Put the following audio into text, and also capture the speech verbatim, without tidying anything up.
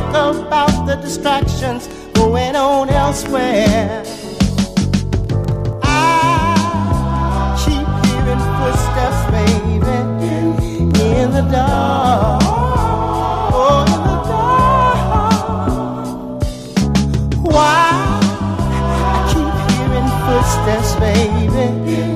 about the distractions going on elsewhere. I keep hearing footsteps, baby, in the dark. Oh, in the dark. Why? I keep hearing footsteps, baby,